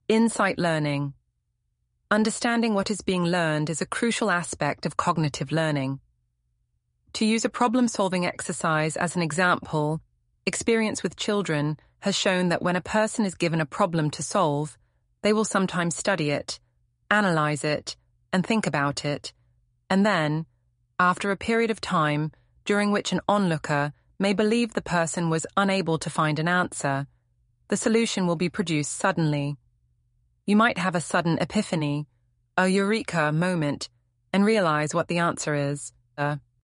Insight learning. Understanding what is being learned is a crucial aspect of cognitive learning. To use a problem-solving exercise as an example, experience with children has shown that when a person is given a problem to solve, they will sometimes study it, analyze it, and think about it, and then, after a period of time during which an onlooker may believe the person was unable to find an answer, the solution will be produced suddenly. You might have a sudden epiphany, a eureka moment, and realize what the answer is.